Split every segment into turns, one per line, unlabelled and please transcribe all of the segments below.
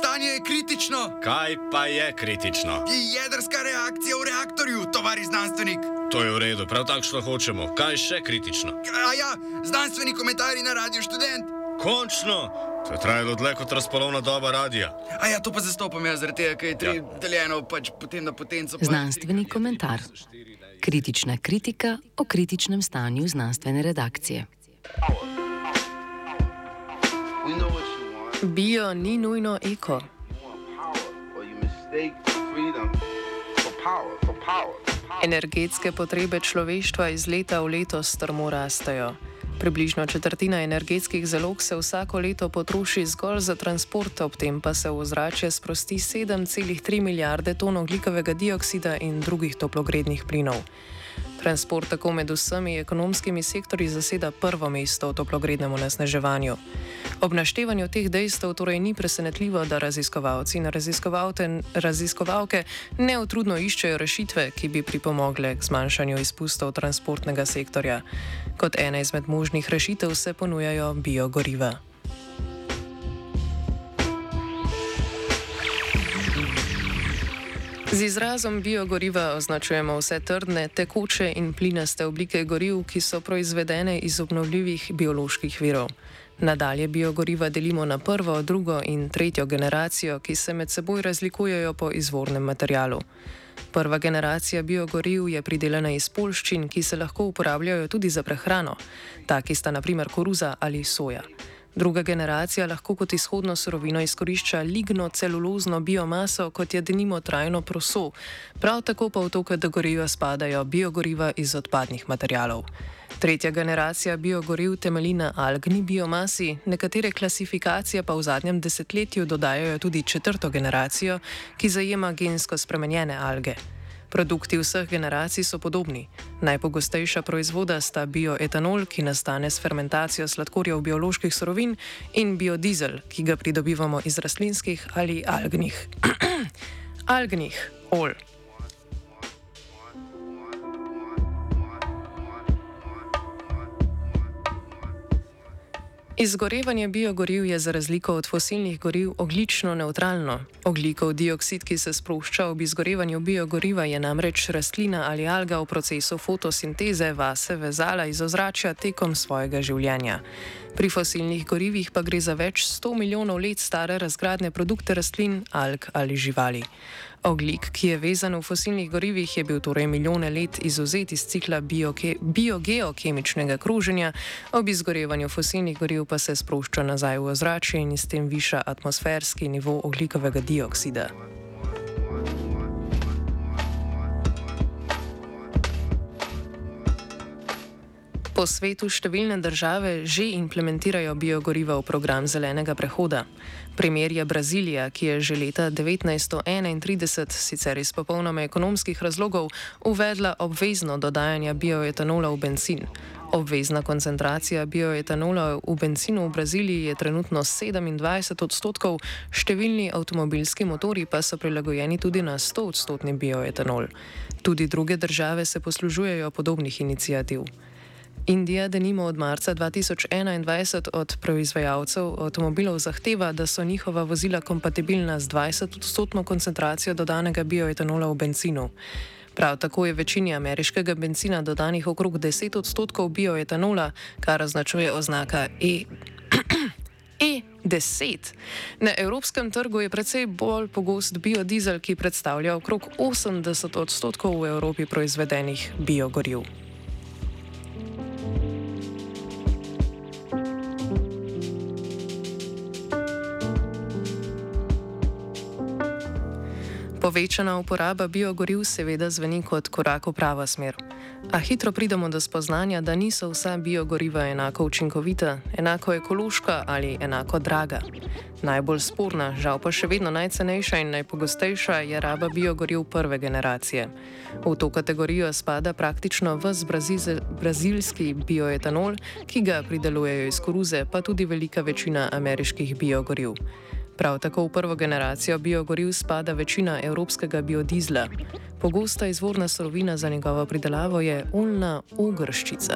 Stanje je kritično.
Kaj pa je kritično?
Jedrska reakcija v reaktorju, tovari znanstvenik.
To je v redu, prav takšno hočemo. Kaj je še kritično?
A ja, znanstveni komentarji na Radio Študent.
Končno! To je trajalo dlje kot razpolovna doba radija.
A ja, to pa zastopam jaz, zaradi tega, ker je tri deljeno pač potem na potenco.
Znanstveni komentar. Kritična kritika o kritičnem stanju znanstvene redakcije.
Bio ni nujno eko. Energetske potrebe človeštva iz leta v leto strmo rastejo. Približno četrtina energetskih zalog se vsako leto potroši zgolj za transport, ob tem pa se v ozračje sprosti 7,3 milijarde ton ogljikovega dioksida in drugih toplogrednih plinov. Transport tako med vsemi ekonomskimi sektorji zaseda prvo mesto v toplogrednem onesnaževanju. Ob naštevanju teh dejstev torej ni presenetljivo, da raziskovalci in raziskovalke neutrudno iščejo rešitve, ki bi pripomogle k zmanjšanju izpustov transportnega sektorja. Kot ena izmed možnih rešitev se ponujajo biogoriva. Z izrazom biogoriva označujemo vse trdne, tekoče in plinaste oblike goriv, ki so proizvedene iz obnovljivih bioloških virov. Nadalje biogoriva delimo na prvo, drugo in tretjo generacijo, ki se med seboj razlikujejo po izvornem materialu. Prva generacija biogoriv je pridelana iz poljščin, ki se lahko uporabljajo tudi za prehrano. Taki sta na primer koruza ali soja. Druga generacija lahko kot izhodno surovino izkorišča lignocelulozno biomaso, kot je denimo trajno proso. Prav tako pa v to kategorijo spadajo biogoriva iz odpadnih materialov. Tretja generacija biogoriv temelji na algni biomasi, nekatere klasifikacije pa v zadnjem desetletju dodajajo tudi četrto generacijo, ki zajema gensko spremenjene alge. Produkti vseh generacij so podobni. Najpogostejša proizvoda sta bioetanol, ki nastane s fermentacijo sladkorjev bioloških surovin, in biodizel, ki ga pridobivamo iz rastlinskih ali algnih olj. Izgorevanje biogoriv je za razliko od fosilnih goriv ogljično nevtralno. Ogljikov dioksid, ki se sprošča ob izgorevanju biogoriva, je namreč rastlina ali alga v procesu fotosinteze vase vezala iz ozračja tekom svojega življenja. Pri fosilnih gorivih pa gre za več 100 milijonov let stare razgradne produkte rastlin, alg ali živali. Ogljik, ki je vezan v fosilnih gorivih, je bil torej milijone let izvzet iz cikla biogeokemičnega kroženja, ob izgorevanju fosilnih goriv pa se sprošča nazaj v ozračje in s tem viša atmosferski nivo ogljikovega dioksida. Po svetu številne države že implementirajo biogoriva v program zelenega prehoda. Primer je Brazilija, ki je že leta 1931, sicer iz popolnoma ekonomskih razlogov, uvedla obvezno dodajanje bioetanola v bencin. Obvezna koncentracija bioetanola v bencinu v Braziliji je trenutno 27%, številni avtomobilski motorji pa so prilagojeni tudi na 100% bioetanol. Tudi druge države se poslužujejo podobnih iniciativ. Indija denimo od marca 2021 od proizvajalcev avtomobilov zahteva, da so njihova vozila kompatibilna z 20% koncentracijo dodanega bioetanola v bencinu. Prav tako je večini ameriškega bencina dodanih okrog 10% bioetanola, kar označuje oznaka E10. Na evropskem trgu je precej bolj pogost biodizel, ki predstavlja okrog 80% v Evropi proizvedenih biogoriv. Povečana uporaba biogoriv seveda zveni kot korak v pravo smer. A hitro pridemo do spoznanja, da niso vsa biogoriva enako učinkovita, enako ekološka ali enako draga. Najbolj sporna, žal pa še vedno najcenejša in najpogostejša je raba biogoriv prve generacije. V to kategorijo spada praktično ves brazilski bioetanol, ki ga pridelujejo iz koruze, pa tudi velika večina ameriških biogoriv. Prav tako v prvo generacijo biogoriv spada večina evropskega biodizla. Pogosta izvorna surovina za njegovo pridelavo je oljna ogrščica.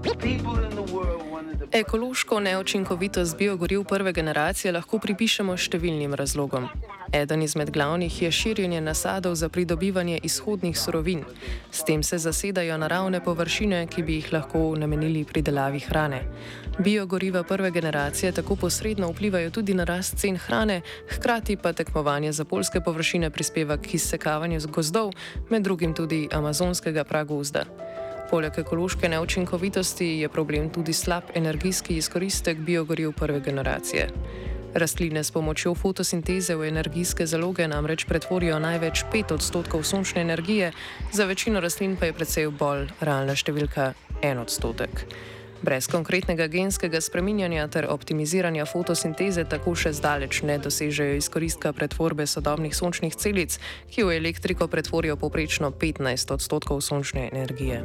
Ekološko neučinkovitost biogoriv prve generacije lahko pripišemo številnim razlogom. Eden izmed glavnih je širjenje nasadov za pridobivanje izhodnih surovin. S tem se zasedajo naravne površine, ki bi jih lahko namenili pridelavi hrane. Biogoriva prve generacije tako posredno vplivajo tudi na rast cen hrane, hkrati pa tekmovanje za poljske površine prispeva k izsekavanju gozdov, med drugim tudi amazonskega pragozda. Poleg ekološke neučinkovitosti je problem tudi slab energijski izkoristek biogoriv prve generacije. Rastline s pomočjo fotosinteze v energijske zaloge namreč pretvorijo največ 5% sončne energije, za večino rastlin pa je precej bolj realna številka 1%. Brez konkretnega genskega spreminjanja ter optimiziranja fotosinteze tako še zdaleč ne dosežejo izkoristka pretvorbe sodobnih sončnih celic, ki v elektriko pretvorijo povprečno 15% sončne energije.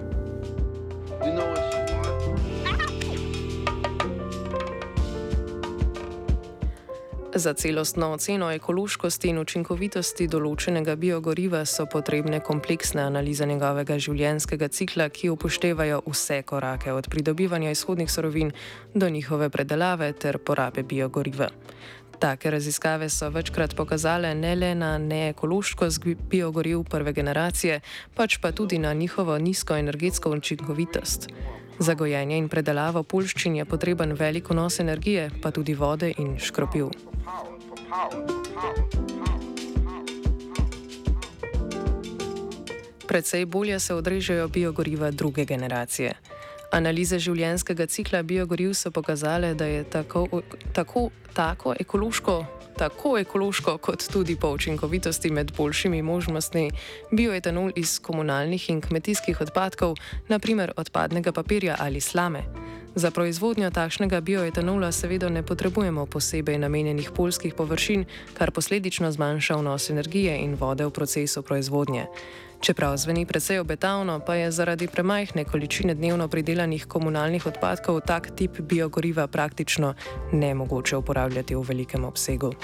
Za celostno oceno ekološkosti in učinkovitosti določenega biogoriva so potrebne kompleksne analize njegovega življenjskega cikla, ki upoštevajo vse korake od pridobivanja izhodnih surovin do njihove predelave ter porabe biogoriva. Take raziskave so večkrat pokazale ne le na neekološkost biogoriv prve generacije, pač pa tudi na njihovo nizko energetsko učinkovitost. Za gojenje in predelavo poljščin je potreben velik vnos energije, pa tudi vode in škropiv. Predvsej bolje se odrežejo biogoriva druge generacije. Analize življenjskega cikla biogoriv so pokazale, da je tako ekološko kot tudi po učinkovitosti med boljšimi možnostmi bioetanol iz komunalnih in kmetijskih odpadkov, naprimer odpadnega papirja ali slame. Za proizvodnjo takšnega bioetanola seveda ne potrebujemo posebej namenjenih poljskih površin, kar posledično zmanjša vnos energije in vode v procesu proizvodnje. Čeprav zveni precej obetavno, pa je zaradi premajhne količine dnevno pridelanih komunalnih odpadkov tak tip biogoriva praktično nemogoče uporabljati v velikem obsegu.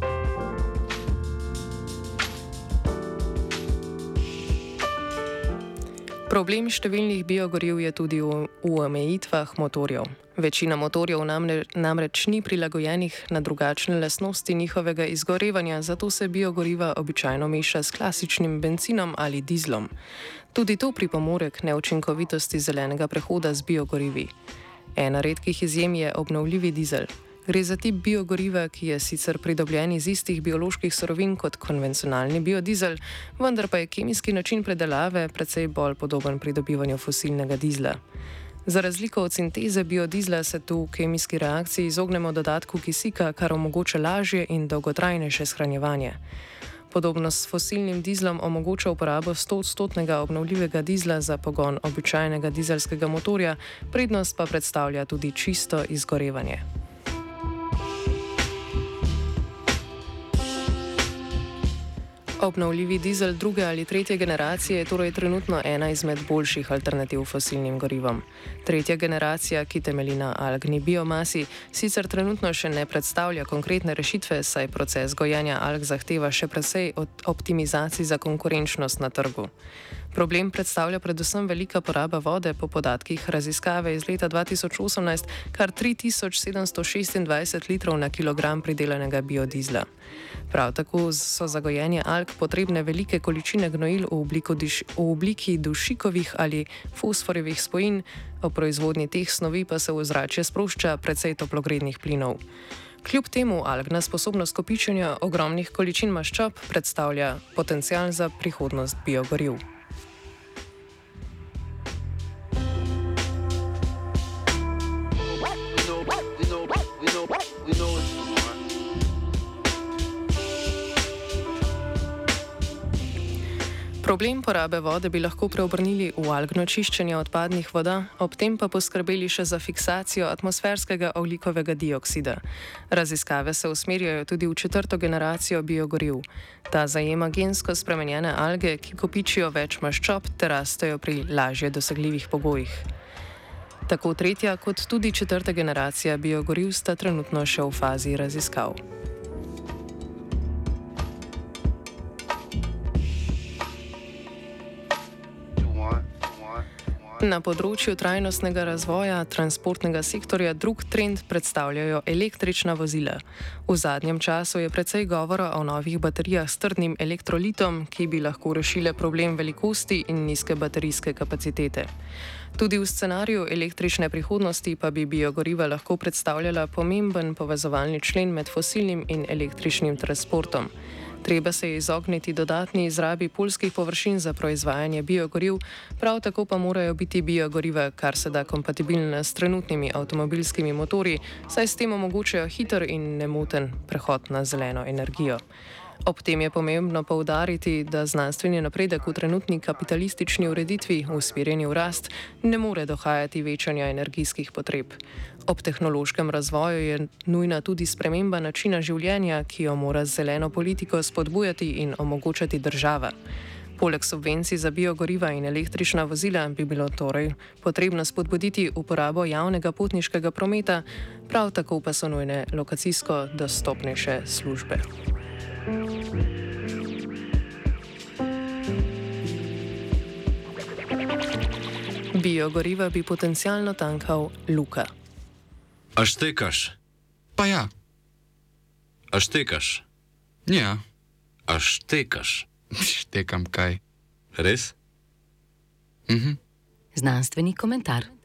Problem številnih biogoriv je tudi v omejitvah motorjev. Večina motorjev namreč ni prilagojenih na drugačne lastnosti njihovega izgorevanja, zato se biogoriva običajno meša s klasičnim bencinom ali dizlom. Tudi to pripomore k neučinkovitosti zelenega prehoda z biogorivi. Ena redkih izjem je obnovljivi dizel. Gre za tip biogoriva, ki je sicer pridobljen iz istih bioloških surovin kot konvencionalni biodizel, vendar pa je kemijski način predelave precej bolj podoben pridobivanju fosilnega dizla. Za razliko od sinteze biodizla se tu v kemijski reakciji izognemo dodatku kisika, kar omogoča lažje in dolgotrajnejše shranjevanje. Podobno s fosilnim dizlom omogoča uporabo 100% obnovljivega dizla za pogon običajnega dizelskega motorja, prednost pa predstavlja tudi čisto izgorevanje. Obnovljivi dizel druge ali tretje generacije je torej trenutno ena izmed boljših alternativ fosilnim gorivom. Tretja generacija, ki temelji na algni biomasi, sicer trenutno še ne predstavlja konkretne rešitve, saj proces gojenja alg zahteva še precej optimizacij za konkurenčnost na trgu. Problem predstavlja predvsem velika poraba vode, po podatkih raziskave iz leta 2018 kar 3726 litrov na kilogram pridelanega biodizla. Prav tako so za gojenje alg potrebne velike količine gnojil v obliki dušikovih ali fosforjevih spojin, ob proizvodnji teh snovi pa se v ozračje sprošča precej toplogrednih plinov. Kljub temu algna sposobnost kopičenja ogromnih količin maščob predstavlja potencial za prihodnost biogoriv. Problem porabe vode bi lahko preobrnili v algno čiščenje odpadnih voda, ob tem pa poskrbeli še za fiksacijo atmosferskega ogljikovega dioksida. Raziskave se usmerjajo tudi v četrto generacijo biogoriv. Ta zajema gensko spremenjene alge, ki kopičijo več maščob ter rastejo pri lažje dosegljivih pogojih. Tako tretja kot tudi četrta generacija biogoriv sta trenutno še v fazi raziskav. Na področju trajnostnega razvoja transportnega sektorja drug trend predstavljajo električna vozila. V zadnjem času je precej govora o novih baterijah s trdnim elektrolitom, ki bi lahko rešile problem velikosti in nizke baterijske kapacitete. Tudi v scenariju električne prihodnosti pa bi biogoriva lahko predstavljala pomemben povezovalni člen med fosilnim in električnim transportom. Treba se je izogniti dodatni izrabi poljskih površin za proizvajanje biogoriv, prav tako pa morajo biti biogoriva kar se da kompatibilna s trenutnimi avtomobilskimi motorji, saj s tem omogočajo hiter in nemoten prehod na zeleno energijo. Ob tem je pomembno poudariti, da znanstveni napredek v trenutni kapitalistični ureditvi, usmerjeni v rast, ne more dohajati večanja energijskih potreb. Ob tehnološkem razvoju je nujna tudi sprememba načina življenja, ki jo mora z zeleno politiko spodbujati in omogočati država. Poleg subvencij za biogoriva in električna vozila bi bilo torej potrebno spodbuditi uporabo javnega potniškega prometa, prav tako pa so nujne lokacijsko dostopnejše službe. Biogoriva bi potencialno tankal Luka.
A štekaš?
Pa ja.
A štekaš?
Ja.
A štekaš?
Štekam kaj.
Res?
Znanstveni komentar.